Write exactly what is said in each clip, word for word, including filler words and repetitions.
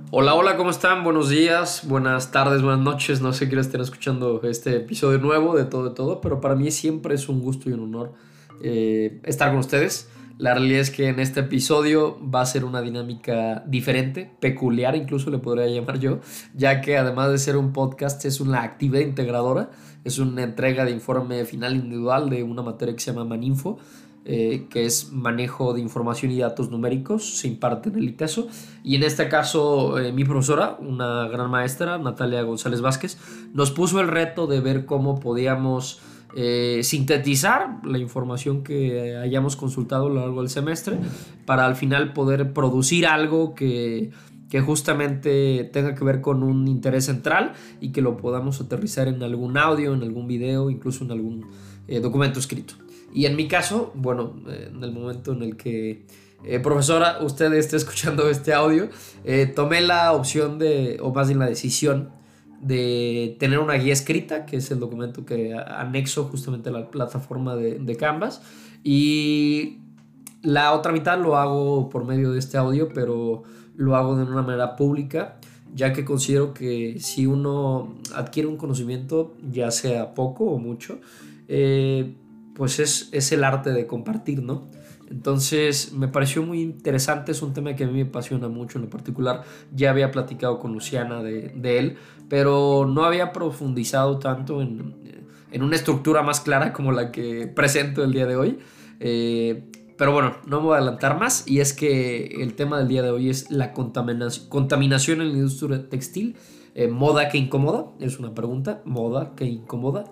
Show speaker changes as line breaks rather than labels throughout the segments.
Hola, hola, ¿cómo están? Buenos días, buenas tardes, buenas noches. No sé qué hora estén escuchando este episodio nuevo de Todo de Todo, pero para mí siempre es un gusto y un honor eh, estar con ustedes. La realidad es que en este episodio va a ser una dinámica diferente, peculiar incluso le podría llamar yo, ya que además de ser un podcast es una actividad integradora, es una entrega de informe final individual de una materia que se llama Maninfo, eh, que es manejo de información y datos numéricos, se imparte en el ITESO. Y en este caso, eh, mi profesora, una gran maestra, Natalia González Vázquez, nos puso el reto de ver cómo podíamos eh, sintetizar la información que hayamos consultado a lo largo del semestre para al final poder producir algo que, que justamente tenga que ver con un interés central y que lo podamos aterrizar en algún audio, en algún video, incluso en algún eh, documento escrito. Y en mi caso, bueno, eh, en el momento en el que eh, profesora, usted esté escuchando este audio, eh, tomé la opción de, o más bien la decisión de tener una guía escrita, que es el documento que anexo justamente a la plataforma de, de Canvas, y la otra mitad lo hago por medio de este audio, pero lo hago de una manera pública, ya que considero que si uno adquiere un conocimiento, ya sea poco o mucho, eh, pues es, es el arte de compartir, ¿no? Entonces me pareció muy interesante, es un tema que a mí me apasiona mucho en lo particular. Ya había platicado con Luciana de, de él, pero no había profundizado tanto en, en una estructura más clara como la que presento el día de hoy. Eh, pero bueno, no me voy a adelantar más, y es que el tema del día de hoy es la contaminación, contaminación en la industria textil. Eh, ¿moda que incomoda? Es una pregunta. ¿Moda que incomoda?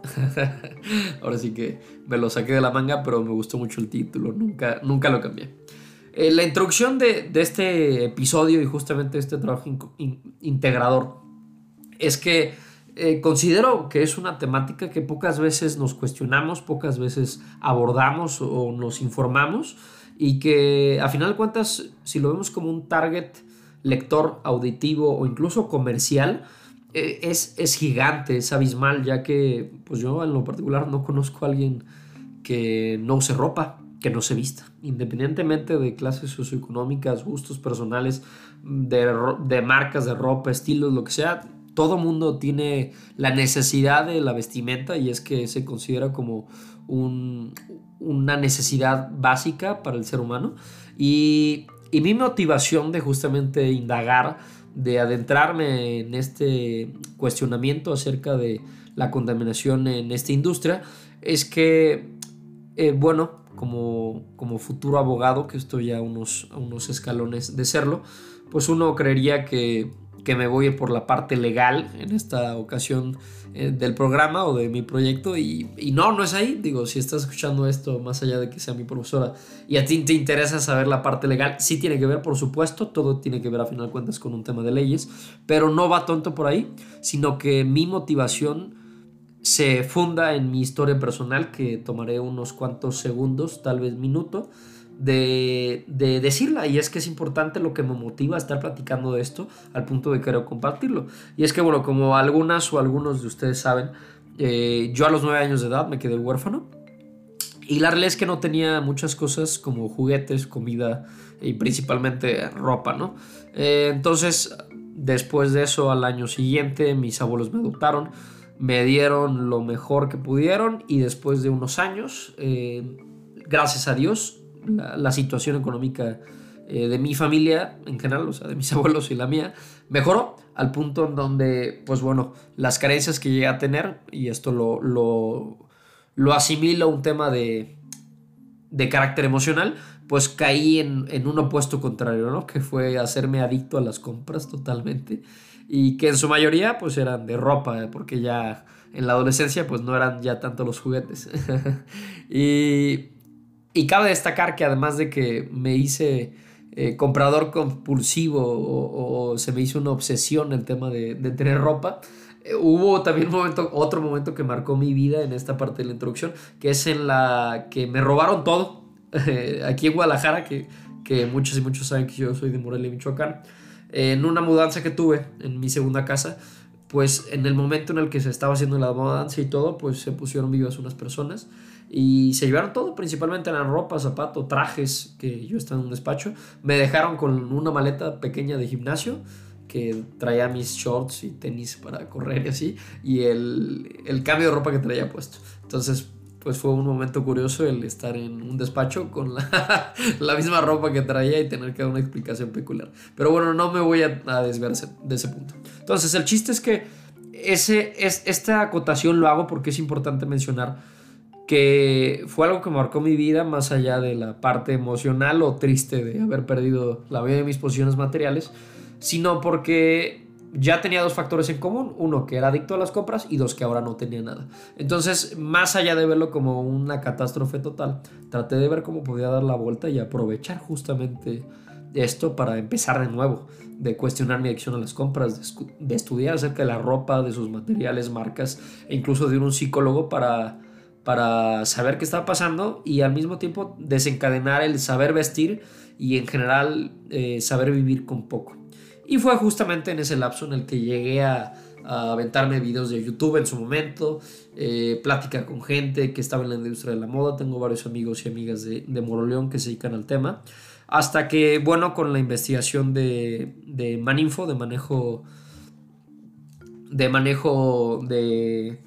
Ahora sí que me lo saqué de la manga, pero me gustó mucho el título, nunca, nunca lo cambié. Eh, la introducción de, de este episodio y justamente este trabajo in, in, integrador es que eh, considero que es una temática que pocas veces nos cuestionamos, pocas veces abordamos o nos informamos, y que a final de cuentas, si lo vemos como un target lector auditivo o incluso comercial, eh, es, es gigante, es abismal, ya que pues yo en lo particular no conozco a alguien que no use ropa, que no se vista, independientemente de clases socioeconómicas, gustos personales, de, de marcas de ropa, estilos, lo que sea. Todo mundo tiene la necesidad de la vestimenta, y es que se considera como un, una necesidad básica para el ser humano. Y, y mi motivación de justamente indagar, de adentrarme en este cuestionamiento acerca de la contaminación en esta industria, es que, eh, bueno, como, como futuro abogado, que estoy a unos, a unos escalones de serlo, pues uno creería que que me voy por la parte legal en esta ocasión eh, del programa o de mi proyecto, y, y no, no es ahí. Digo, si estás escuchando esto, más allá de que sea mi profesora y a ti te interesa saber la parte legal, sí tiene que ver, por supuesto, todo tiene que ver a final de cuentas con un tema de leyes, pero no va tanto por ahí, sino que mi motivación se funda en mi historia personal, que tomaré unos cuantos segundos, tal vez minuto, de, de decirla. Y es que es importante lo que me motiva a estar platicando de esto al punto de querer compartirlo. Y es que, bueno, como algunas o algunos de ustedes saben, eh, yo a los nueve años de edad me quedé huérfano, y la realidad es que no tenía muchas cosas como juguetes, comida y principalmente ropa, ¿no? Eh, entonces, después de eso, al año siguiente, mis abuelos me adoptaron, me dieron lo mejor que pudieron, y después de unos años, eh, gracias a Dios, la, la situación económica eh, de mi familia en general, o sea, de mis abuelos y la mía, mejoró al punto en donde, pues bueno, las carencias que llegué a tener, y esto lo, lo, lo asimilo a un tema de, de carácter emocional, pues caí en, en un opuesto contrario, ¿no? Que fue hacerme adicto a las compras totalmente, y que en su mayoría pues eran de ropa, ¿eh? Porque ya en la adolescencia pues no eran ya tanto los juguetes. y, y cabe destacar que además de que me hice eh, comprador compulsivo, o, o se me hizo una obsesión el tema de, de tener ropa, eh, hubo también un momento, otro momento que marcó mi vida en esta parte de la introducción, que es en la que me robaron todo. Aquí en Guadalajara, que, que muchos y muchos saben que yo soy de Morelia, Michoacán. En una mudanza que tuve en mi segunda casa, pues en el momento en el que se estaba haciendo la mudanza y todo, pues se pusieron vivas unas personas y se llevaron todo, principalmente la ropa, zapatos, trajes, que yo estaba en un despacho. Me dejaron con una maleta pequeña de gimnasio, que traía mis shorts y tenis para correr y así, y el, el cambio de ropa que traía puesto. Entonces, pues fue un momento curioso el estar en un despacho con la, la misma ropa que traía y tener que dar una explicación peculiar. Pero bueno, no me voy a, a desviar de ese punto. Entonces, el chiste es que ese, es, esta acotación lo hago porque es importante mencionar que fue algo que marcó mi vida más allá de la parte emocional o triste de haber perdido la mayoría de mis posiciones materiales, sino porque ya tenía dos factores en común: uno, que era adicto a las compras, y dos, que ahora no tenía nada. Entonces, más allá de verlo como una catástrofe total, traté de ver cómo podía dar la vuelta y aprovechar justamente esto para empezar de nuevo, de cuestionar mi adicción a las compras, de, de estudiar acerca de la ropa, de sus materiales, marcas, e incluso de ir a un psicólogo para, para saber qué estaba pasando y al mismo tiempo desencadenar el saber vestir y en general eh, saber vivir con poco. Y fue justamente en ese lapso en el que llegué a, a aventarme videos de YouTube en su momento, eh, plática con gente que estaba en la industria de la moda. Tengo varios amigos y amigas de, de Moroleón que se dedican al tema. Hasta que, bueno, con la investigación de, de Maninfo, de manejo de manejo de...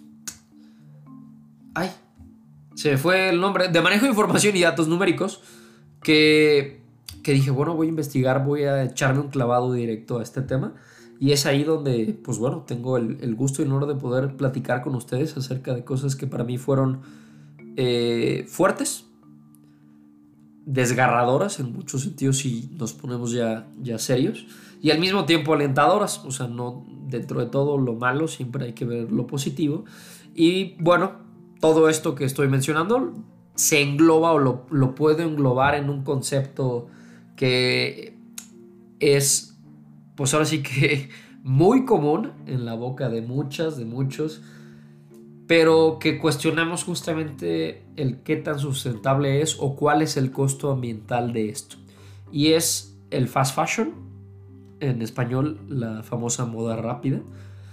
Ay, se me fue el nombre. De manejo de información y datos numéricos, que... que dije, bueno, voy a investigar, voy a echarme un clavado directo a este tema. Y es ahí donde, pues bueno, tengo el, el gusto y el honor de poder platicar con ustedes acerca de cosas que para mí fueron eh, fuertes, desgarradoras en muchos sentidos si nos ponemos ya, ya serios, y al mismo tiempo alentadoras. O sea, no, dentro de todo lo malo siempre hay que ver lo positivo. Y bueno, todo esto que estoy mencionando se engloba o lo, lo puedo englobar en un concepto que es, pues ahora sí que muy común en la boca de muchas, de muchos, pero que cuestionamos justamente el qué tan sustentable es o cuál es el costo ambiental de esto. Y es el fast fashion, en español la famosa moda rápida,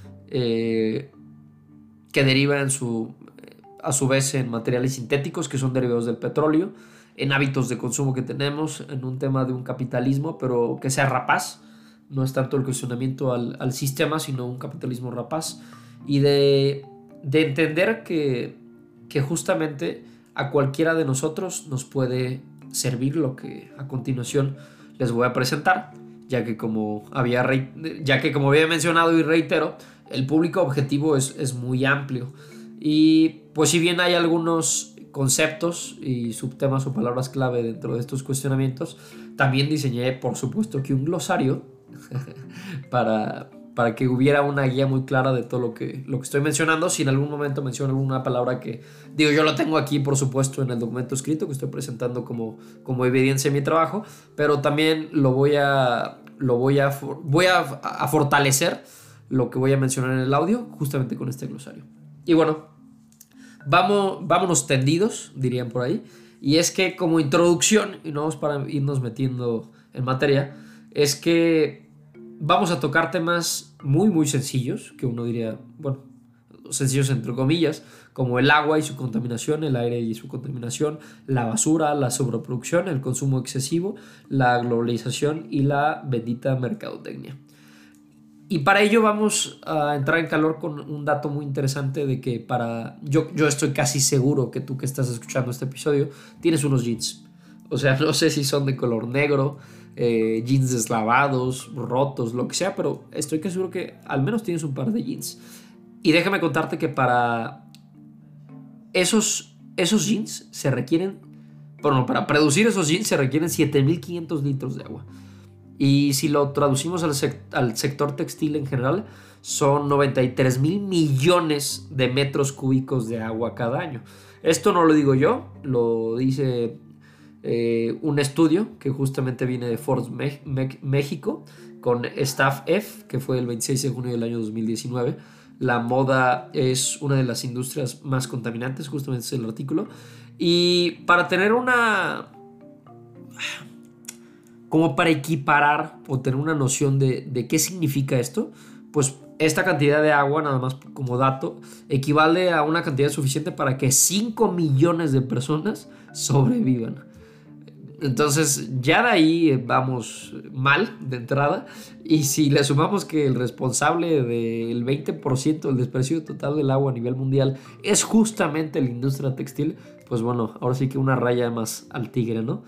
eh, que deriva en su, a su vez en materiales sintéticos que son derivados del petróleo, en hábitos de consumo que tenemos, en un tema de un capitalismo, pero que sea rapaz. No es tanto el cuestionamiento al, al sistema, sino un capitalismo rapaz. Y de, de entender que, que justamente a cualquiera de nosotros nos puede servir lo que a continuación les voy a presentar, ya que como había, ya que como había mencionado y reitero, el público objetivo es, es muy amplio. Y pues si bien hay algunos conceptos y subtemas o palabras clave dentro de estos cuestionamientos, también diseñé, por supuesto, que un glosario para, para que hubiera una guía muy clara de todo lo que, lo que estoy mencionando. Si en algún momento menciono alguna palabra que, digo, yo lo tengo aquí, por supuesto, en el documento escrito que estoy presentando como, como evidencia de mi trabajo, pero también lo voy a, lo voy a, voy a, a fortalecer lo que voy a mencionar en el audio justamente con este glosario. Y bueno, Vamos, vámonos tendidos, dirían por ahí. Y es que como introducción, y no vamos para irnos metiendo en materia, es que vamos a tocar temas muy muy sencillos, que uno diría, bueno, sencillos entre comillas, como el agua y su contaminación, el aire y su contaminación, la basura, la sobreproducción, el consumo excesivo, la globalización y la bendita mercadotecnia. Y para ello vamos a entrar en calor con un dato muy interesante de que para... Yo, yo estoy casi seguro que tú que estás escuchando este episodio tienes unos jeans. O sea, no sé si son de color negro, eh, jeans deslavados, rotos, lo que sea, pero estoy casi seguro que al menos tienes un par de jeans. Y déjame contarte que para esos, esos jeans se requieren... Bueno, para producir esos jeans se requieren siete mil quinientos litros de agua. Y si lo traducimos al, sec- al sector textil en general, son noventa y tres mil millones de metros cúbicos de agua cada año. Esto no lo digo yo, lo dice eh, un estudio que justamente viene de Forbes Me- Me- México, con Staff F, que fue el veintiséis de junio del año dos mil diecinueve. La moda es una de las industrias más contaminantes, justamente es el artículo. Y para tener una... como para equiparar o tener una noción de, de qué significa esto, pues esta cantidad de agua, nada más como dato, equivale a una cantidad suficiente para que cinco millones de personas sobrevivan. Entonces ya de ahí vamos mal de entrada, y si le sumamos que el responsable del veinte por ciento del desperdicio total del agua a nivel mundial es justamente la industria textil, pues bueno, ahora sí que una raya más al tigre, ¿no?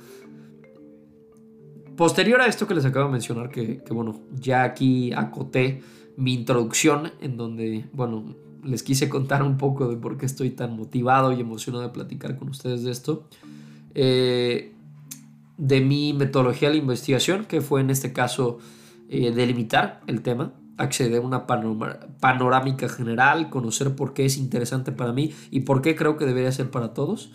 Posterior a esto que les acabo de mencionar, que, que bueno, ya aquí acoté mi introducción en donde, bueno, les quise contar un poco de por qué estoy tan motivado y emocionado de platicar con ustedes de esto. Eh, de mi metodología de la investigación, que fue en este caso eh, delimitar el tema, acceder a una panorámica general, conocer por qué es interesante para mí y por qué creo que debería ser para todos,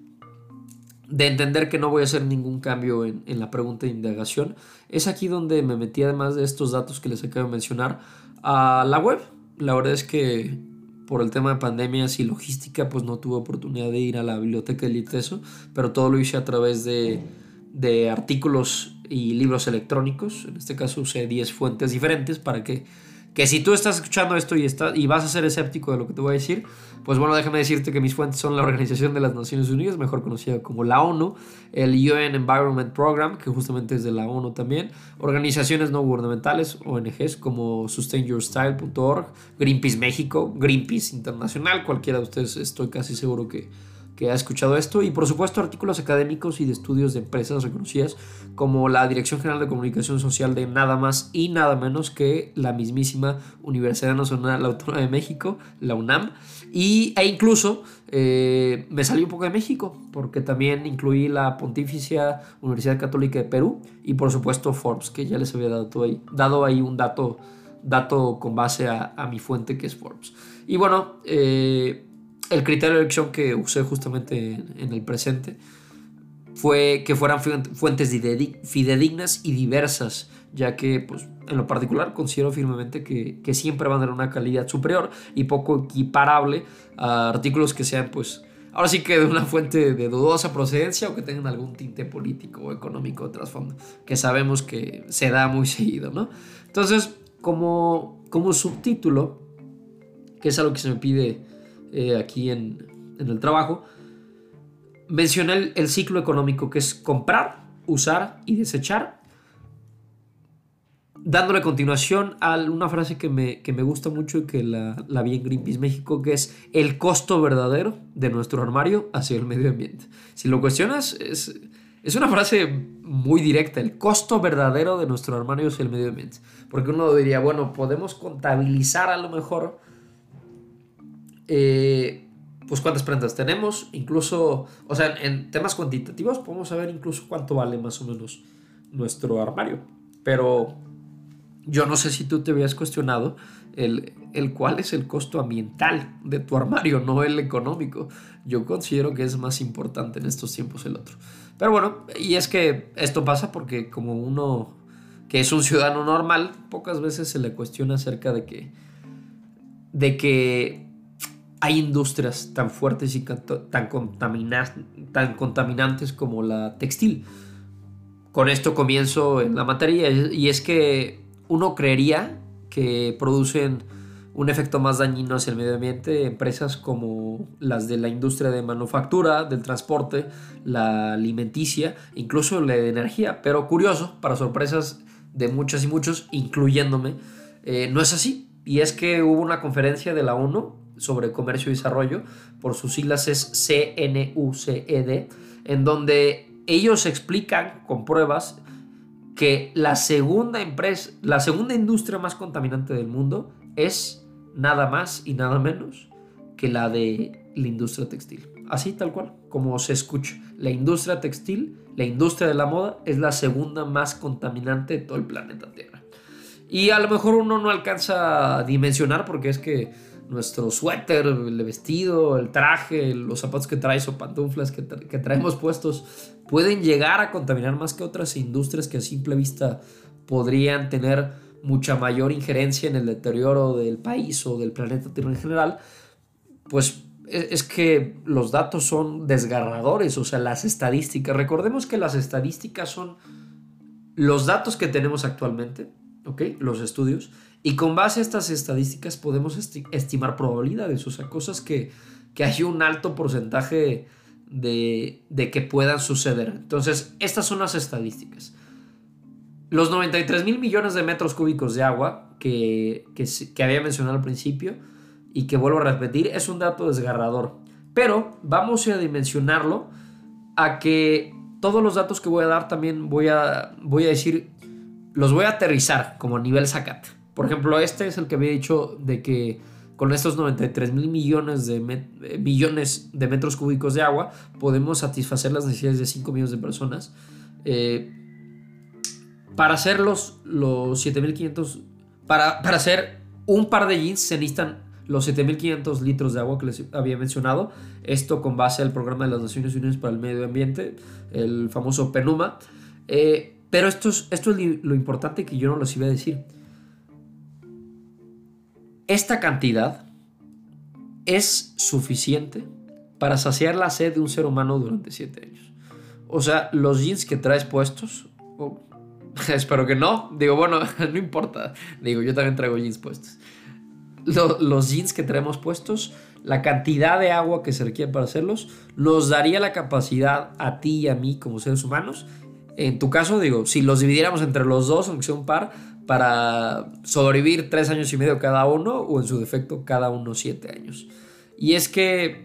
de entender que no voy a hacer ningún cambio en, en la pregunta de indagación. Es aquí donde me metí, además de estos datos que les acabo de mencionar, a la web. La verdad es que por el tema de pandemias y logística, pues no tuve oportunidad de ir a la biblioteca del ITESO, pero todo lo hice a través de, de artículos y libros electrónicos. En este caso usé diez fuentes diferentes para que, que si tú estás escuchando esto y, está, y vas a ser escéptico de lo que te voy a decir, pues bueno, déjame decirte que mis fuentes son la Organización de las Naciones Unidas, mejor conocida como la ONU, el U N Environment Program, que justamente es de la ONU también, organizaciones no gubernamentales, O N Ges, como sustain your style punto org, Greenpeace México, Greenpeace Internacional, cualquiera de ustedes estoy casi seguro que, que ha escuchado esto, y por supuesto artículos académicos y de estudios de empresas reconocidas como la Dirección General de Comunicación Social de nada más y nada menos que la mismísima Universidad Nacional Autónoma de México, la UNAM, y, e incluso eh, me salí un poco de México porque también incluí la Pontificia Universidad Católica de Perú y por supuesto Forbes, que ya les había dado ahí, dado ahí un dato, dato con base a, a mi fuente, que es Forbes. Y bueno, eh, el criterio de elección que usé justamente en, en el presente fue que fueran fuentes fidedignas y diversas, ya que pues, en lo particular considero firmemente que, que siempre van a tener una calidad superior y poco equiparable a artículos que sean, pues, ahora sí que de una fuente de dudosa procedencia o que tengan algún tinte político o económico de trasfondo, que sabemos que se da muy seguido, ¿no? Entonces, como, como subtítulo, que es algo que se me pide eh, aquí en, en el trabajo, mencioné el, el ciclo económico, que es comprar, usar y desechar, dándole continuación a una frase que me, que me gusta mucho y que la, la vi en Greenpeace México, que es el costo verdadero de nuestro armario hacia el medio ambiente. Si lo cuestionas, es, es una frase muy directa, el costo verdadero de nuestro armario hacia el medio ambiente. Porque uno diría, bueno, podemos contabilizar a lo mejor eh, pues cuántas prendas tenemos, incluso, o sea, en temas cuantitativos podemos saber incluso cuánto vale más o menos nuestro armario. Pero yo no sé si tú te habías cuestionado el, el cuál es el costo ambiental de tu armario, no el económico. Yo considero que es más importante en estos tiempos el otro. Pero bueno, y es que esto pasa porque como uno que es un ciudadano normal, pocas veces se le cuestiona acerca de que, de que hay industrias tan fuertes y tan, contamina- tan contaminantes como la textil. Con esto comienzo en la materia, y es que uno creería que producen un efecto más dañino hacia el medio ambiente empresas como las de la industria de manufactura, del transporte, la alimenticia, incluso la de energía. Pero curioso, para sorpresas de muchas y muchos, incluyéndome, eh, no es así. Y es que hubo una conferencia de la ONU sobre comercio y desarrollo, por sus siglas es C N U C E D, en donde ellos explican con pruebas que la segunda empresa, la segunda industria más contaminante del mundo es nada más y nada menos que la de la industria textil. Así tal cual, como se escucha. La industria textil, la industria de la moda, es la segunda más contaminante de todo el planeta Tierra. Y a lo mejor uno no alcanza a dimensionar, porque es que nuestro suéter, el vestido, el traje, los zapatos que traes o pantuflas que, tra- que traemos puestos pueden llegar a contaminar más que otras industrias que a simple vista podrían tener mucha mayor injerencia en el deterioro del país o del planeta Tierra en general. Pues es que los datos son desgarradores, o sea, las estadísticas. Recordemos que las estadísticas son los datos que tenemos actualmente, ¿ok? Los estudios, y con base a estas estadísticas podemos esti- estimar probabilidades, o sea, cosas que, que hay un alto porcentaje de, de que puedan suceder. Entonces, estas son las estadísticas. Los noventa y tres mil millones de metros cúbicos de agua que, que, que había mencionado al principio y que vuelvo a repetir, es un dato desgarrador. Pero vamos a dimensionarlo a que todos los datos que voy a dar también voy a, voy a decir, los voy a aterrizar como a nivel Zacate. Por ejemplo, este es el que había dicho de que con estos noventa y tres mil millones de, met- millones de metros cúbicos de agua podemos satisfacer las necesidades de cinco millones de personas. Eh, para hacer los, los siete mil quinientos, para, para hacer un par de jeans se necesitan los siete mil quinientos litros de agua que les había mencionado. Esto con base al programa de las Naciones Unidas para el Medio Ambiente, el famoso PNUMA. Eh, pero esto es, esto es lo importante que yo no les iba a decir. Esta cantidad es suficiente para saciar la sed de un ser humano durante siete años. O sea, los jeans que traes puestos, oh, espero que no, digo, bueno, no importa, digo, yo también traigo jeans puestos. Los, los jeans que traemos puestos, la cantidad de agua que se requiere para hacerlos, nos daría la capacidad a ti y a mí como seres humanos. En tu caso, digo, si los dividiéramos entre los dos, aunque sea un par, para sobrevivir tres años y medio cada uno, o en su defecto cada uno siete años. Y es que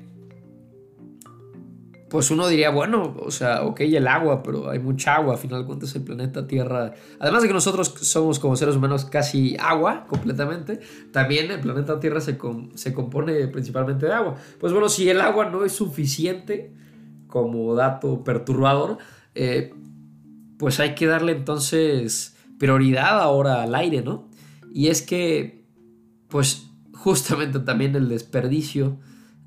pues uno diría, bueno, o sea, ok, el agua, pero hay mucha agua, a final de cuentas el planeta Tierra, además de que nosotros somos como seres humanos casi agua completamente, también el planeta Tierra se, com- se compone principalmente de agua. Pues bueno, si el agua no es suficiente como dato perturbador, eh, pues hay que darle entonces prioridad ahora al aire, ¿no? Y es que, pues justamente también el desperdicio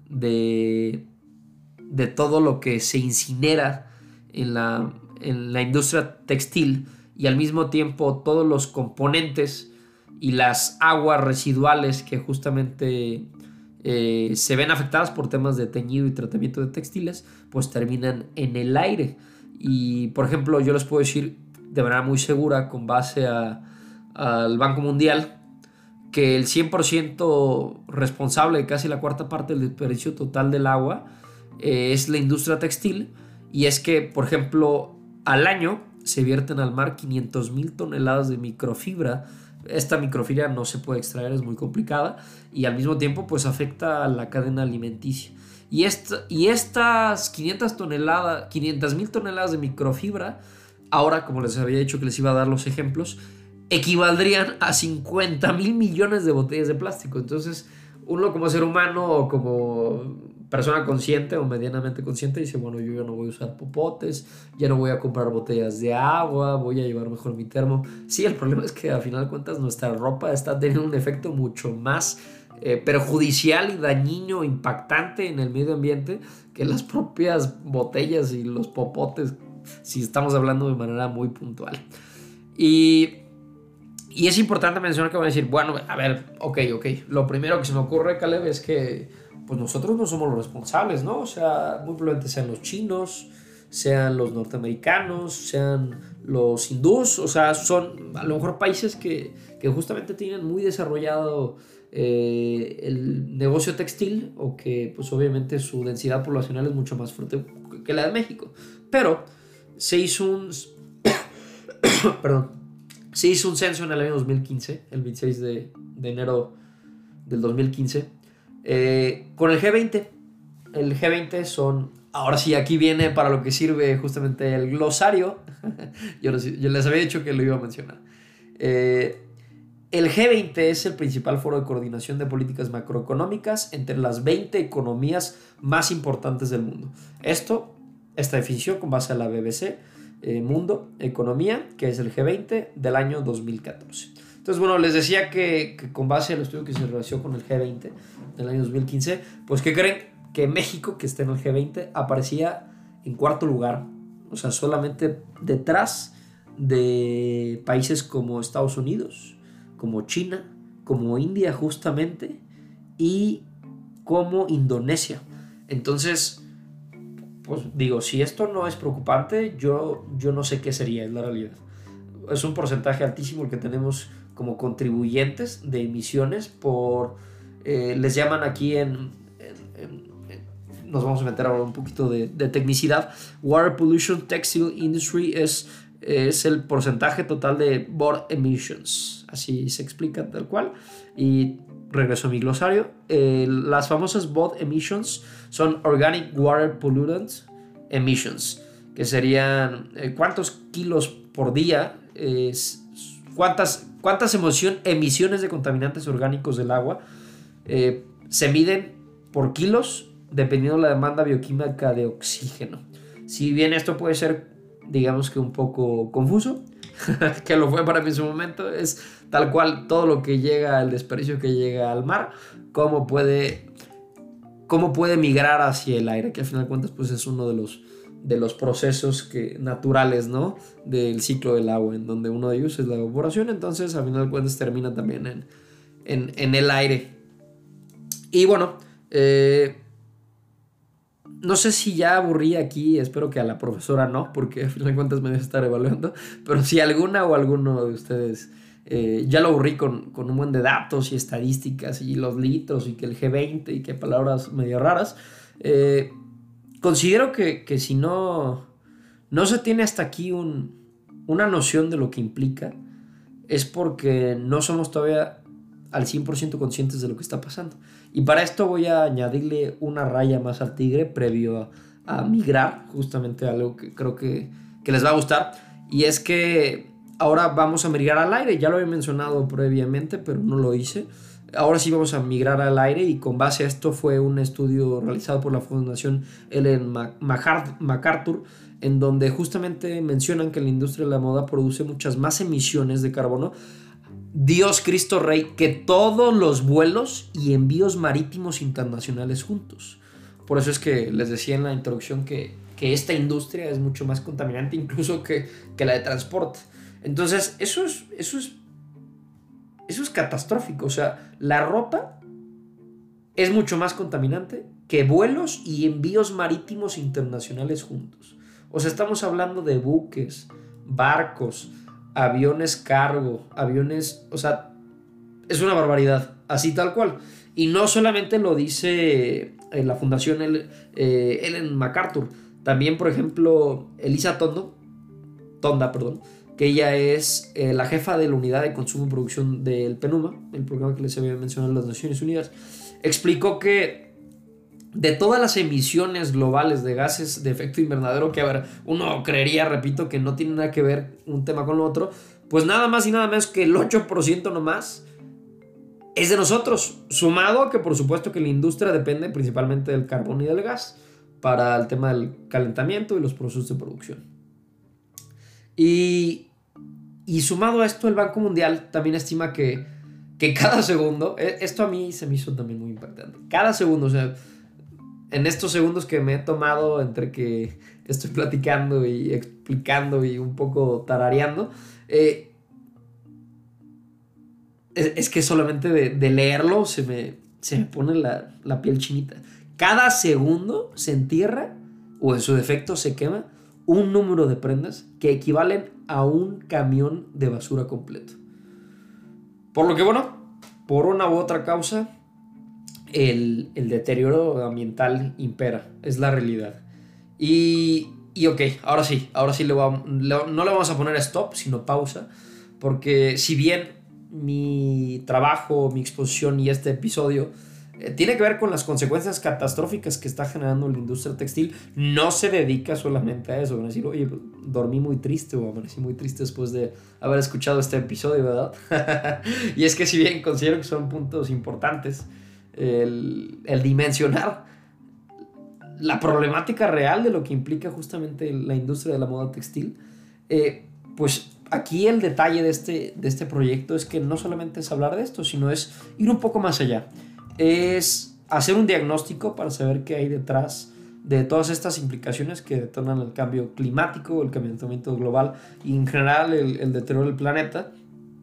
de, de todo lo que se incinera en la, en la industria textil y al mismo tiempo todos los componentes y las aguas residuales que justamente eh, se ven afectadas por temas de teñido y tratamiento de textiles, pues terminan en el aire. Y por ejemplo, yo les puedo decir de manera muy segura, con base a, al Banco Mundial, que el cien por ciento responsable de casi la cuarta parte del desperdicio total del agua eh, es la industria textil. Y es que, por ejemplo, al año se vierten al mar quinientas mil toneladas de microfibra. Esta microfibra no se puede extraer, es muy complicada, y al mismo tiempo pues afecta a la cadena alimenticia. Y, esta, y estas quinientas toneladas, quinientas mil toneladas de microfibra, ahora, como les había dicho que les iba a dar los ejemplos, equivaldrían a cincuenta mil millones de botellas de plástico. Entonces, uno como ser humano o como persona consciente o medianamente consciente dice, bueno, yo ya no voy a usar popotes, ya no voy a comprar botellas de agua, voy a llevar mejor mi termo. Sí, el problema es que a final de cuentas nuestra ropa está teniendo un efecto mucho más eh, perjudicial y dañino, impactante en el medio ambiente que las propias botellas y los popotes, si estamos hablando de manera muy puntual. Y, y es importante mencionar que van a decir, bueno, a ver, ok, ok, lo primero que se me ocurre, Caleb, es que pues nosotros no somos los responsables, ¿no? O sea, muy probablemente sean los chinos, sean los norteamericanos, sean los hindús, o sea, son a lo mejor países que, que justamente tienen muy desarrollado eh, el negocio textil, o que pues obviamente su densidad poblacional es mucho más fuerte que la de México. Pero se hizo un perdón, se hizo un censo en el año dos mil quince, el veintiséis de, de enero del dos mil quince, eh, con el G veinte. El G veinte son, ahora sí, aquí viene para lo que sirve justamente el glosario. yo, les, yo les había dicho que lo iba a mencionar. Eh, el G veinte es el principal foro de coordinación de políticas macroeconómicas entre las veinte economías más importantes del mundo. Esto, esta definición con base a la B B C eh, Mundo Economía, que es el G veinte del año dos mil catorce. Entonces, bueno, les decía que, que con base al estudio que se realizó con el G veinte del año dos mil quince, pues ¿qué creen? Que México, que está en el G veinte, aparecía en cuarto lugar, o sea, solamente detrás de países como Estados Unidos, como China, como India justamente, y como Indonesia. Entonces, pues digo, si esto no es preocupante, yo, yo no sé qué sería, es la realidad. Es un porcentaje altísimo el que tenemos como contribuyentes de emisiones por, eh, les llaman aquí en, en, en, en nos vamos a meter ahora un poquito de, de tecnicidad. Water Pollution Textile Industry es, es el porcentaje total de B O R emissions. Así se explica tal cual. Y regreso a mi glosario. Eh, las famosas B O R emissions son Organic Water Pollutants Emissions, que serían eh, cuántos kilos por día, eh, cuántas, cuántas emoción, emisiones de contaminantes orgánicos del agua eh, se miden por kilos dependiendo de la demanda bioquímica de oxígeno. Si bien esto puede ser, digamos que un poco confuso, que lo fue para mí en su momento, es tal cual todo lo que llega, el desperdicio que llega al mar, cómo puede, cómo puede migrar hacia el aire, que al final de cuentas pues es uno de los, de los procesos que, naturales, ¿no? Del ciclo del agua, en donde uno de ellos es la evaporación, entonces al final de cuentas termina también en, en, en el aire. Y bueno, eh, no sé si ya aburrí aquí, espero que a la profesora no, porque al final de cuentas me debe estar evaluando, pero si alguna o alguno de ustedes eh, ya lo aburrí con, con un buen de datos y estadísticas y los litros y que el G veinte y que palabras medio raras, eh, considero que, que si no, no se tiene hasta aquí un, una noción de lo que implica, es porque no somos todavía al cien por ciento conscientes de lo que está pasando. Y para esto voy a añadirle una raya más al tigre previo a, a migrar justamente a algo que creo que, que les va a gustar. Y es que ahora vamos a migrar al aire. Ya lo había mencionado previamente, pero no lo hice. Ahora sí vamos a migrar al aire, y con base a esto fue un estudio realizado por la Fundación Ellen MacArthur, en donde justamente mencionan que la industria de la moda produce muchas más emisiones de carbono, Dios Cristo Rey, que todos los vuelos y envíos marítimos internacionales juntos. Por eso es que les decía en la introducción que, que esta industria es mucho más contaminante incluso que, que la de transporte. Entonces eso es, eso es eso es catastrófico. O sea, la ropa es mucho más contaminante que vuelos y envíos marítimos internacionales juntos. O sea, estamos hablando de buques, barcos, aviones cargo, aviones, o sea, es una barbaridad, así tal cual. Y no solamente lo dice eh, la Fundación Ellen, eh, Ellen MacArthur, también, por ejemplo, Elisa Tondo, Tonda, perdón, que ella es eh, la jefa de la unidad de consumo y producción del PNUMA, el programa que les había mencionado en las Naciones Unidas, explicó que de todas las emisiones globales de gases de efecto invernadero, que a ver, uno creería, repito, que no tiene nada que ver un tema con lo otro, pues nada más y nada menos que el ocho por ciento nomás es de nosotros, sumado a que por supuesto que la industria depende principalmente del carbón y del gas para el tema del calentamiento y los procesos de producción. Y, y sumado a esto, el Banco Mundial también estima que, que cada segundo, esto a mí se me hizo también muy importante, cada segundo, o sea, en estos segundos que me he tomado entre que estoy platicando y explicando y un poco tarareando, eh, es, es que solamente de, de leerlo se me, se me pone la, la piel chinita. Cada segundo se entierra, o en su defecto se quema, un número de prendas que equivalen a un camión de basura completo. Por lo que, bueno, por una u otra causa, El, el deterioro ambiental impera, es la realidad. Y, y ok, ahora sí, ahora sí le voy a, le, no le vamos a poner stop, sino pausa, porque si bien mi trabajo, mi exposición y este episodio eh, tiene que ver con las consecuencias catastróficas que está generando la industria textil, no se dedica solamente a eso. Van a decir, oye, dormí muy triste o amanecí muy triste después de haber escuchado este episodio, ¿verdad? Y es que si bien considero que son puntos importantes, El, el dimensionar la problemática real de lo que implica justamente la industria de la moda textil, eh, pues aquí el detalle de este, de este proyecto es que no solamente es hablar de esto, sino es ir un poco más allá, es hacer un diagnóstico para saber qué hay detrás de todas estas implicaciones que detonan el cambio climático, el calentamiento global y en general el, el deterioro del planeta.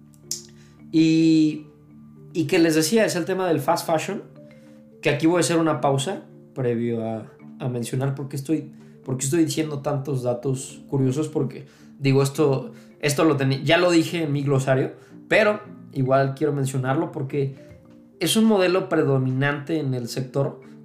Y Y que les decía, es el tema del fast fashion, que aquí voy a hacer una pausa previo a, a mencionar por qué estoy, por qué estoy diciendo tantos datos curiosos, porque digo, esto, esto lo tenía, ya lo dije en mi glosario, pero igual quiero mencionarlo porque es un modelo predominante en el sector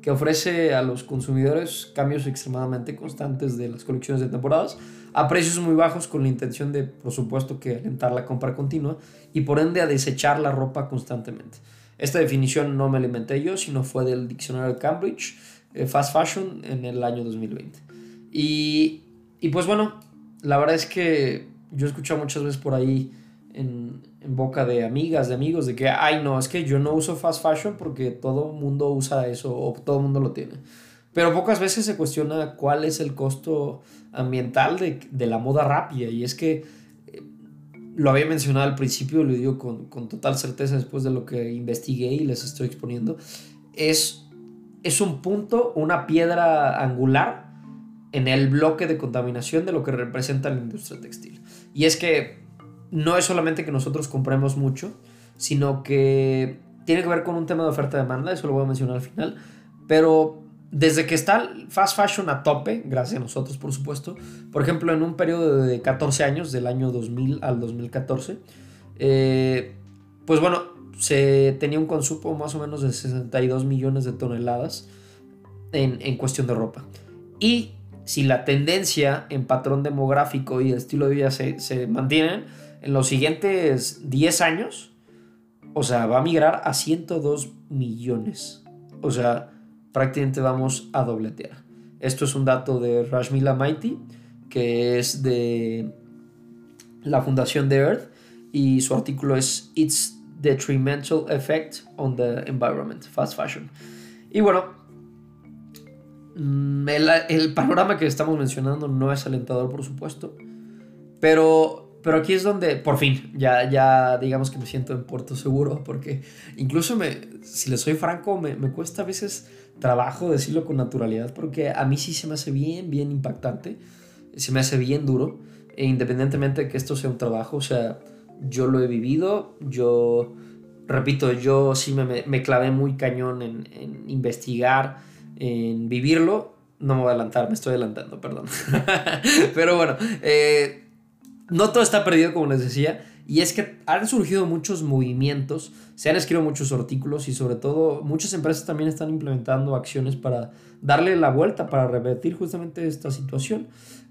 que ofrece a los consumidores cambios extremadamente constantes de las colecciones de temporadas a precios muy bajos, con la intención de, por supuesto, que alentar la compra continua y por ende a desechar la ropa constantemente. Esta definición no me la inventé yo, sino fue del diccionario de Cambridge, eh, Fast Fashion, en el año dos mil veinte. Y, y pues bueno, la verdad es que yo he escuchado muchas veces por ahí en, en boca de amigas, de amigos, de que, ay no, es que yo no uso fast fashion porque todo el mundo usa eso o todo el mundo lo tiene. Pero pocas veces se cuestiona cuál es el costo ambiental de, de la moda rápida. Y es que eh, lo había mencionado al principio, lo digo con, con total certeza después de lo que investigué y les estoy exponiendo. Es, es un punto, una piedra angular en el bloque de contaminación de lo que representa la industria textil. Y es que no es solamente que nosotros compremos mucho, sino que tiene que ver con un tema de oferta-demanda, eso lo voy a mencionar al final, pero desde que está el fast fashion a tope, gracias a nosotros por supuesto, por ejemplo en un periodo de catorce años, del año dos mil al dos mil catorce, eh, pues bueno, se tenía un consumo más o menos de sesenta y dos millones de toneladas en, en cuestión de ropa. Y si la tendencia en patrón demográfico y el estilo de vida se, se mantienen, en los siguientes diez años, o sea, va a migrar a ciento dos millones. O sea, prácticamente vamos a dobletear. Esto es un dato de Rashmila Maity, que es de la fundación de Earth, y su artículo es Its Detrimental Effect on the Environment, Fast Fashion. Y bueno, el, el panorama que estamos mencionando no es alentador, por supuesto, pero... Pero aquí es donde, por fin, ya, ya digamos que me siento en puerto seguro, porque incluso, me, si les soy franco, me, me cuesta a veces trabajo decirlo con naturalidad, porque a mí sí se me hace bien, bien impactante, se me hace bien duro, e independientemente de que esto sea un trabajo, o sea, yo lo he vivido, yo, repito, yo sí me, me clavé muy cañón en, en investigar, en vivirlo. No me voy a adelantar, me estoy adelantando, perdón. Pero bueno, eh... no todo está perdido, como les decía, y es que han surgido muchos movimientos, se han escrito muchos artículos y sobre todo muchas empresas también están implementando acciones para darle la vuelta, para revertir justamente esta situación.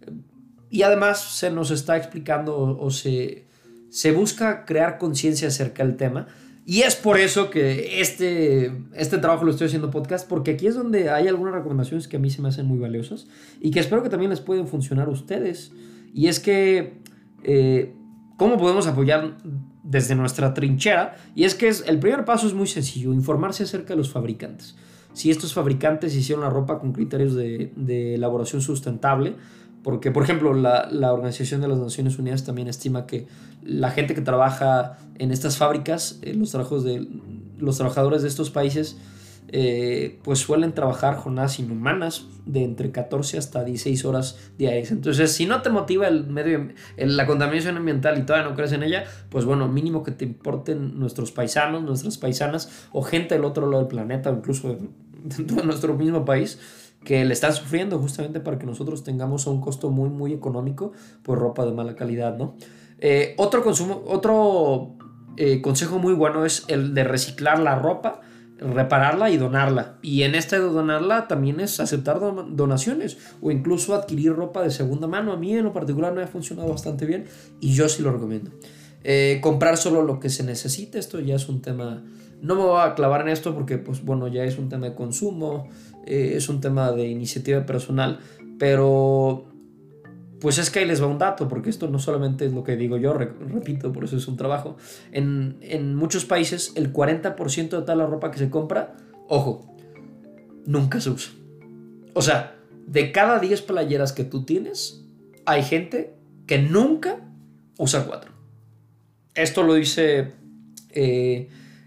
Y además se nos está explicando o, o se, se busca crear conciencia acerca del tema. Y es por eso que este, este trabajo lo estoy haciendo podcast, porque aquí es donde hay algunas recomendaciones que a mí se me hacen muy valiosas y que espero que también les pueden funcionar a ustedes. Y es que Eh, ¿cómo podemos apoyar desde nuestra trinchera? Y es que es, el primer paso es muy sencillo: informarse acerca de los fabricantes. Si estos fabricantes hicieron la ropa con criterios de, de elaboración sustentable, porque por ejemplo la, la Organización de las Naciones Unidas también estima que la gente que trabaja en estas fábricas, eh, los, trabajos de, los trabajadores de estos países, Eh, pues suelen trabajar jornadas inhumanas de entre catorce hasta dieciséis horas diarias. Entonces, si no te motiva el medio, el, la contaminación ambiental y todavía no crees en ella, pues bueno, mínimo que te importen nuestros paisanos, nuestras paisanas o gente del otro lado del planeta, o incluso dentro de nuestro mismo país, que le están sufriendo justamente para que nosotros tengamos a un costo muy muy económico por ropa de mala calidad, ¿no? Eh, otro consumo, otro eh, consejo muy bueno es el de reciclar la ropa, repararla y donarla. Y en este de donarla también es aceptar don- donaciones o incluso adquirir ropa de segunda mano. A mí en lo particular me ha funcionado bastante bien y yo sí lo recomiendo. Eh, comprar solo lo que se necesita, esto ya es un tema, no me voy a clavar en esto porque pues bueno, ya es un tema de consumo, eh, es un tema de iniciativa personal, pero pues es que ahí les va un dato, porque esto no solamente es lo que digo yo, re- repito, por eso es un trabajo. En, en muchos países, el cuarenta por ciento de toda la ropa que se compra, ojo, nunca se usa. O sea, de cada diez playeras que tú tienes, hay gente que nunca usa cuatro. Esto lo dice eh,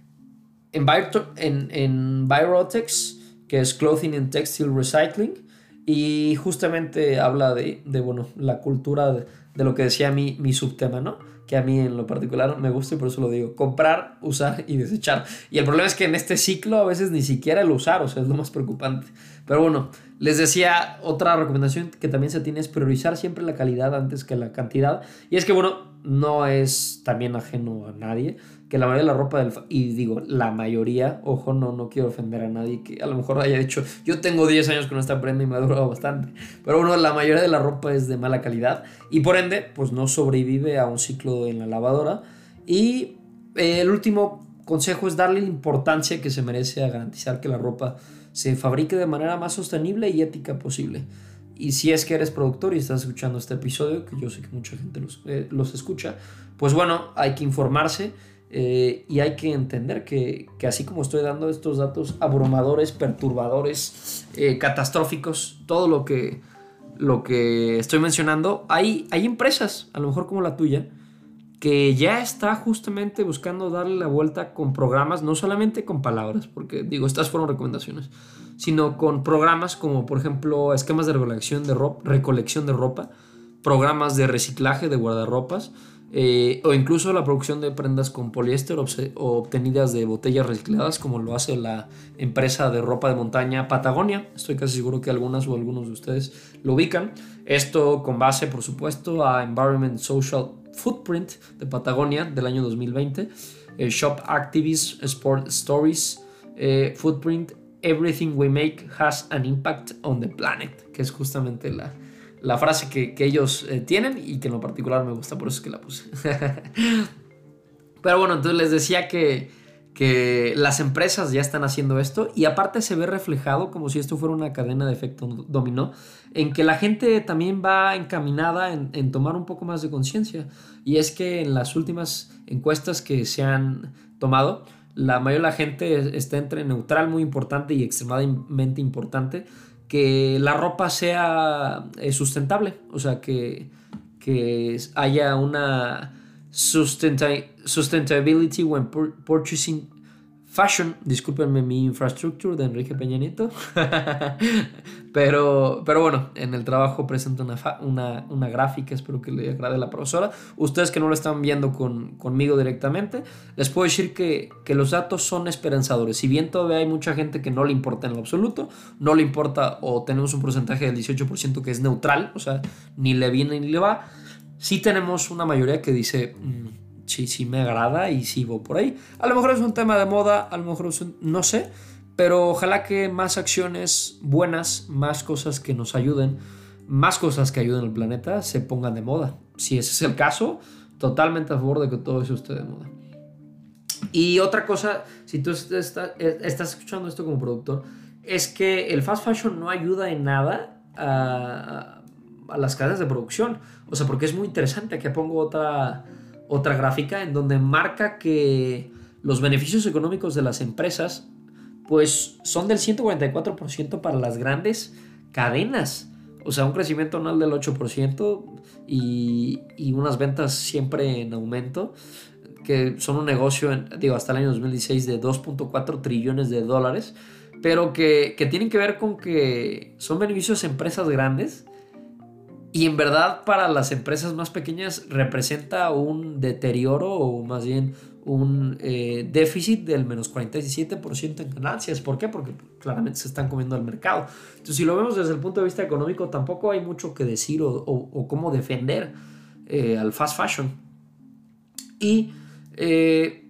Enviro- en, en Envirotex, que es Clothing and Textile Recycling, y justamente habla de, de bueno, la cultura de, de lo que decía mi, mi subtema, ¿no? que a mí en lo particular me gusta y por eso lo digo: comprar, usar y desechar. Y el problema es que en este ciclo a veces ni siquiera el usar, o sea, es lo más preocupante. Pero bueno, les decía, otra recomendación que también se tiene es priorizar siempre la calidad antes que la cantidad. Y es que, bueno, no es también ajeno a nadie que la mayoría de la ropa del... Y digo, la mayoría, ojo, no, no quiero ofender a nadie que a lo mejor haya dicho, yo tengo diez años con esta prenda y me ha durado bastante. Pero bueno, la mayoría de la ropa es de mala calidad y por ende, pues no sobrevive a un ciclo en la lavadora. Y eh, el último consejo es darle la importancia que se merece a garantizar que la ropa se fabrique de manera más sostenible y ética posible. Y si es que eres productor y estás escuchando este episodio, que yo sé que mucha gente los, eh, los escucha, pues bueno, hay que informarse eh, y hay que entender que, que así como estoy dando estos datos abrumadores, perturbadores, eh, catastróficos, todo lo que, lo que estoy mencionando, hay, hay empresas, a lo mejor como la tuya, que ya está justamente buscando darle la vuelta con programas, no solamente con palabras, porque digo, estas fueron recomendaciones, sino con programas como por ejemplo esquemas de recolección de ropa, recolección de ropa, programas de reciclaje de guardarropas, eh, o incluso la producción de prendas con poliéster o obtenidas de botellas recicladas, como lo hace la empresa de ropa de montaña Patagonia. Estoy casi seguro que algunas o algunos de ustedes lo ubican. Esto con base, por supuesto, a Environment Social Footprint de Patagonia del año dos mil veinte, eh, Shop Activists Sport Stories, eh, Footprint, Everything We Make Has an Impact on the Planet, que es justamente la, la frase que, que ellos eh, tienen y que en lo particular me gusta, por eso es que la puse. Pero bueno, entonces les decía que, que las empresas ya están haciendo esto y aparte se ve reflejado como si esto fuera una cadena de efecto dominó, en que la gente también va encaminada en, en tomar un poco más de conciencia. Y es que en las últimas encuestas que se han tomado, la mayoría de la gente está entre neutral, muy importante, y extremadamente importante que la ropa sea eh, sustentable, o sea, que, que haya una sustenta- sustainability when pur- purchasing fashion. Discúlpenme mi infrastructure de Enrique Peña Nieto. pero, pero bueno, en el trabajo presento una, fa- una, una gráfica, espero que le agrade a la profesora. Ustedes que no lo están viendo con, conmigo directamente, les puedo decir que, que los datos son esperanzadores. Si bien todavía hay mucha gente que no le importa en lo absoluto, no le importa, o tenemos un porcentaje del dieciocho por ciento que es neutral, o sea, ni le viene ni le va, sí tenemos una mayoría que dice... Mmm, sí, sí me agrada y sí voy por ahí. A lo mejor es un tema de moda, a lo mejor es un, no sé, pero ojalá que más acciones buenas, más cosas que nos ayuden, más cosas que ayuden al planeta se pongan de moda. Si ese es el caso, totalmente a favor de que todo eso esté de moda. Y otra cosa, si tú estás, estás escuchando esto como productor, es que el fast fashion no ayuda en nada a, a las cadenas de producción. O sea, porque es muy interesante. Aquí pongo otra... otra gráfica en donde marca que los beneficios económicos de las empresas pues son del ciento cuarenta y cuatro por ciento para las grandes cadenas, o sea, un crecimiento anual del ocho por ciento y, y unas ventas siempre en aumento, que son un negocio, en, digo, hasta el año dos mil dieciséis de dos punto cuatro trillones de dólares, pero que, que tienen que ver con que son beneficios de empresas grandes. Y en verdad para las empresas más pequeñas representa un deterioro o más bien un eh, déficit del menos cuarenta y siete por ciento en ganancias. ¿Por qué? Porque claramente se están comiendo al mercado. Entonces, si lo vemos desde el punto de vista económico, tampoco hay mucho que decir o, o, o cómo defender eh, al fast fashion. Y eh,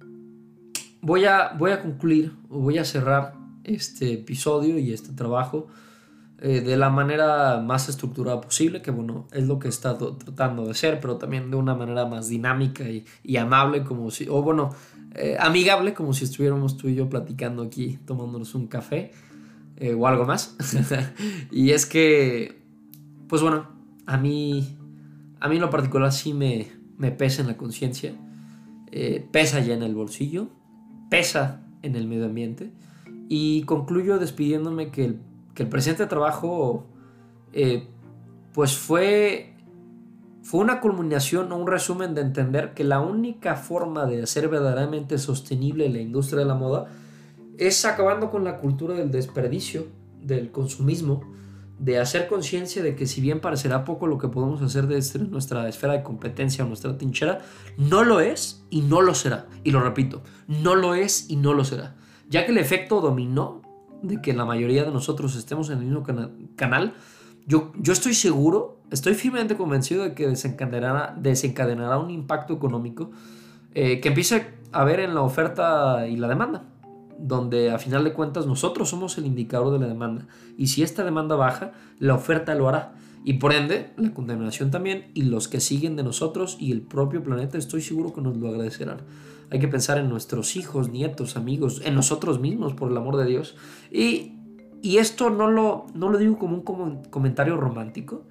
voy, a, voy a concluir o voy a cerrar este episodio y este trabajo Eh, de la manera más estructurada posible, que bueno, es lo que he estado tratando de hacer, pero también de una manera más dinámica y, y amable, como si, o bueno, eh, amigable, como si estuviéramos tú y yo platicando aquí, tomándonos un café eh, o algo más. Y es que, pues bueno, a mí, a mí en lo particular sí me, me pesa en la conciencia, eh, pesa ya en el bolsillo, pesa en el medio ambiente, y concluyo despidiéndome que el que el presente trabajo eh, pues fue, fue una culminación o un resumen de entender que la única forma de hacer verdaderamente sostenible la industria de la moda es acabando con la cultura del desperdicio, del consumismo, de hacer conciencia de que si bien parecerá poco lo que podemos hacer desde nuestra esfera de competencia o nuestra trinchera, no lo es y no lo será. Y lo repito, no lo es y no lo será. Ya que el efecto dominó de que la mayoría de nosotros estemos en el mismo cana- canal, yo, yo estoy seguro, estoy firmemente convencido de que desencadenará, desencadenará un impacto económico eh, que empiece a ver en la oferta y la demanda, donde a final de cuentas nosotros somos el indicador de la demanda, y si esta demanda baja, la oferta lo hará, y por ende la contaminación también, y los que siguen de nosotros y el propio planeta estoy seguro que nos lo agradecerán. Hay que pensar en nuestros hijos, nietos, amigos, en nosotros mismos, por el amor de Dios. Y, y esto no lo, no lo digo como un com- comentario romántico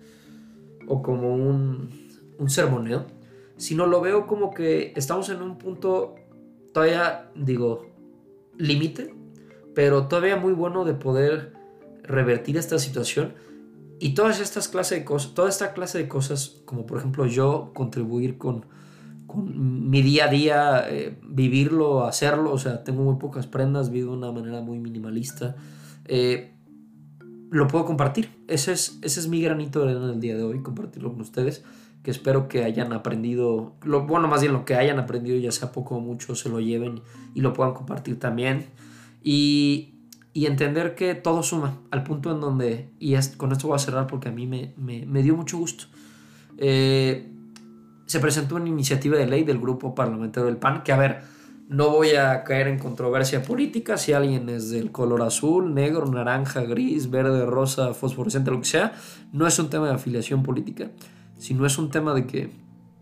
o como un, un sermoneo, sino lo veo como que estamos en un punto todavía, digo, límite, pero todavía muy bueno de poder revertir esta situación, y todas estas clases de cosas, toda esta clase de cosas, como por ejemplo yo contribuir con, con mi día a día, eh, vivirlo, hacerlo, o sea, tengo muy pocas prendas, vivo de una manera muy minimalista, eh, lo puedo compartir. Ese es, ese es mi granito de arena del día de hoy, compartirlo con ustedes, que espero que hayan aprendido, lo, bueno, más bien lo que hayan aprendido, ya sea poco o mucho, se lo lleven y lo puedan compartir también. Y, y entender que todo suma, al punto en donde, y es, con esto voy a cerrar porque a mí me, me, me dio mucho gusto. Eh, se presentó una iniciativa de ley del grupo parlamentario del P A N, que a ver, no voy a caer en controversia política, si alguien es del color azul, negro, naranja, gris, verde, rosa, fosforescente, lo que sea, no es un tema de afiliación política, sino es un tema de que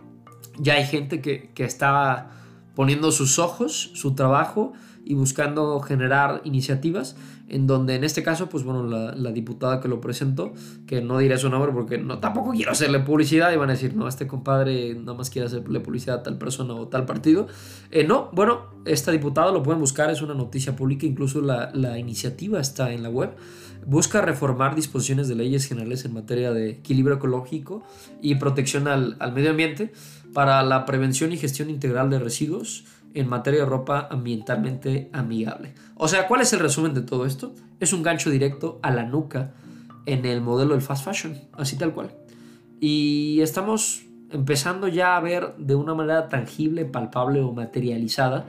ya hay gente que, que está poniendo sus ojos, su trabajo y buscando generar iniciativas, en donde en este caso, pues bueno, la, la diputada que lo presentó, que no diré su nombre porque no, tampoco quiero hacerle publicidad, y van a decir, no, este compadre nada más quiere hacerle publicidad a tal persona o tal partido. Eh, no, bueno, esta diputada lo pueden buscar, es una noticia pública, incluso la, la iniciativa está en la web. Busca reformar disposiciones de leyes generales en materia de equilibrio ecológico y protección al, al medio ambiente para la prevención y gestión integral de residuos en materia de ropa ambientalmente amigable. O sea, ¿cuál es el resumen de todo esto? Es un gancho directo a la nuca en el modelo del fast fashion, así tal cual. Y estamos empezando ya a ver de una manera tangible, palpable o materializada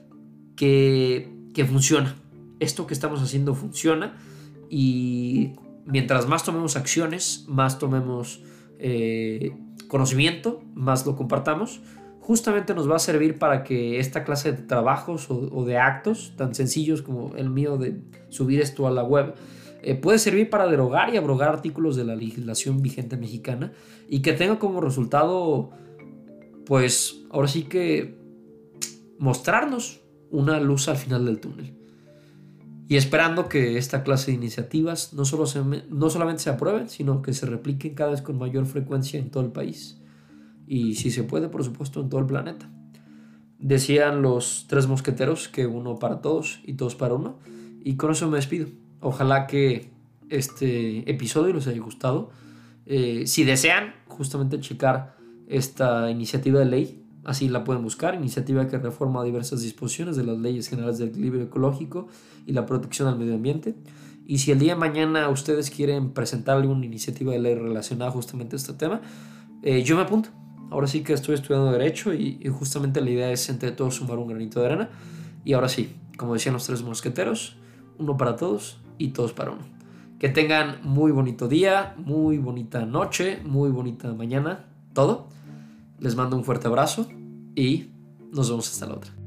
que, que funciona. Esto que estamos haciendo funciona, y mientras más tomemos acciones, más tomemos eh, conocimiento, más lo compartamos, justamente nos va a servir para que esta clase de trabajos o, o de actos tan sencillos como el mío de subir esto a la web eh, puede servir para derogar y abrogar artículos de la legislación vigente mexicana, y que tenga como resultado, pues ahora sí que mostrarnos una luz al final del túnel. Y esperando que esta clase de iniciativas no, solo se, no solamente se aprueben, sino que se repliquen cada vez con mayor frecuencia en todo el país. Y si se puede, por supuesto, en todo el planeta. Decían los tres mosqueteros que uno para todos y todos para uno. Y con eso me despido. Ojalá que este episodio les haya gustado. Eh, si desean justamente checar esta iniciativa de ley, así la pueden buscar, iniciativa que reforma diversas disposiciones de las leyes generales del equilibrio ecológico y la protección al medio ambiente. Y si el día de mañana ustedes quieren presentar alguna iniciativa de ley relacionada justamente a este tema, eh, yo me apunto. Ahora sí que estoy estudiando Derecho, y, y justamente la idea es entre todos sumar un granito de arena. Y ahora sí, como decían los tres mosqueteros, uno para todos y todos para uno. Que tengan muy bonito día, muy bonita noche, muy bonita mañana, todo. Les mando un fuerte abrazo y nos vemos hasta la otra.